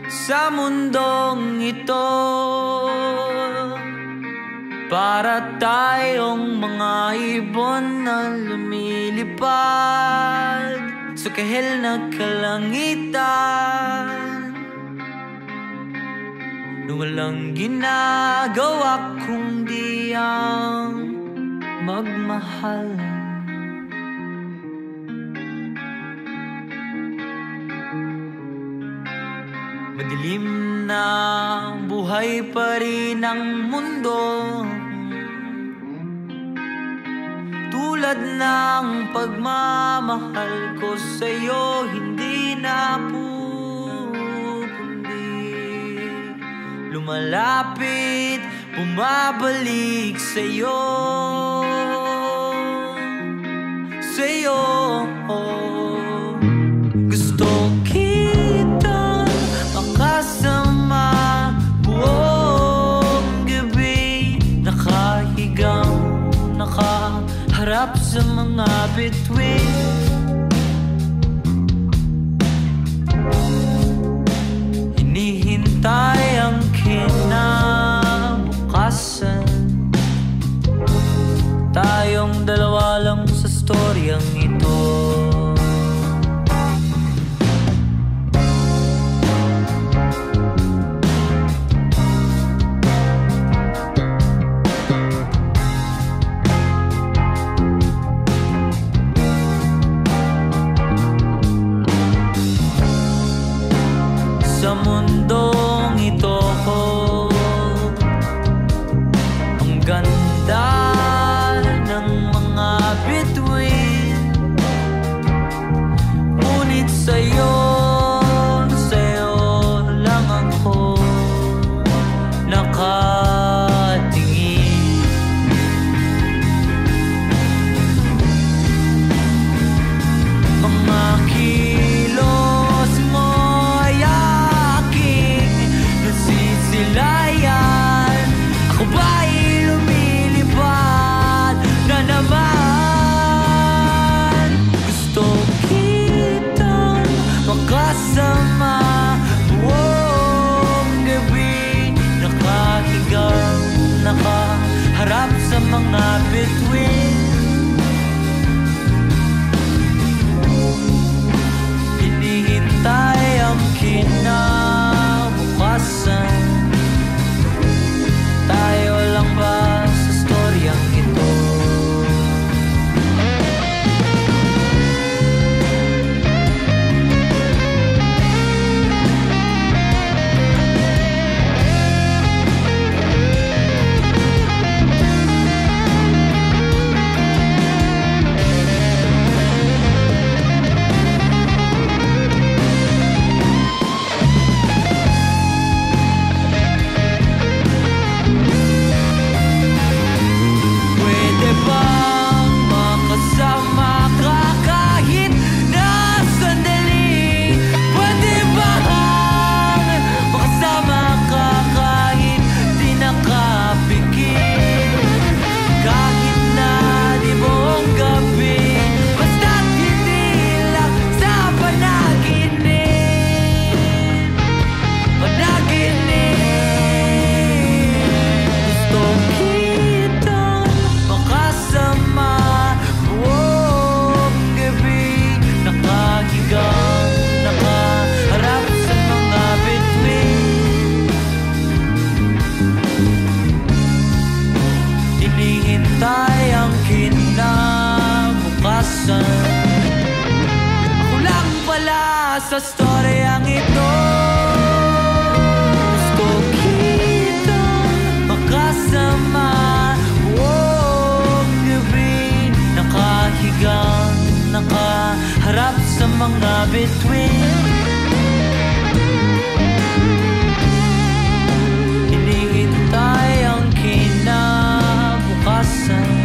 sa mundong ito, para tayong mga ibon na lumilipad sa kahil na kalangitan, na walang ginagawa kundi ang magmahal. Madilim na buhay pa rin ang mundo, tulad ng pagmamahal ko sa'yo hindi na pupundi. Lumalapit, bumabalik sa'yo, sa'yo. Gusto kitang makasama buong gabi, nakahigang, nakaharap sa mga bituin. Hinihintay ang kinabukasan, tayong dalawa lang sa storyang ito. Sa mundong ito, ang ganda ng mga bituin, ngunit sa'yo lang ako nakatingin. Mga kilos mo ay aking nasisilayan, ako ba'y lumilipad na naman? Gusto kitang makasama buong gabi, nakahigang, nakaharap sa mga bituin. Hinihintay ang kinabukasan, tayo lang ba sa storyang ito? Pwede bang makasama ka kahit na sandali? Pwede bang makasama ka kahit di nakapikit? Kahit na di buong gabi, basta't hindi lang sa panaginip. Gusto kitang makasama buong gabi, nakahigang, nakaharap sa mga bituin. Hinihintay ang kinabukasan, ako lang pala sa storyang ito. Gusto kitang makasama buong gabi, nakahigang, nakaharap sa mga bituin. Hinihintay ang kinabukasan,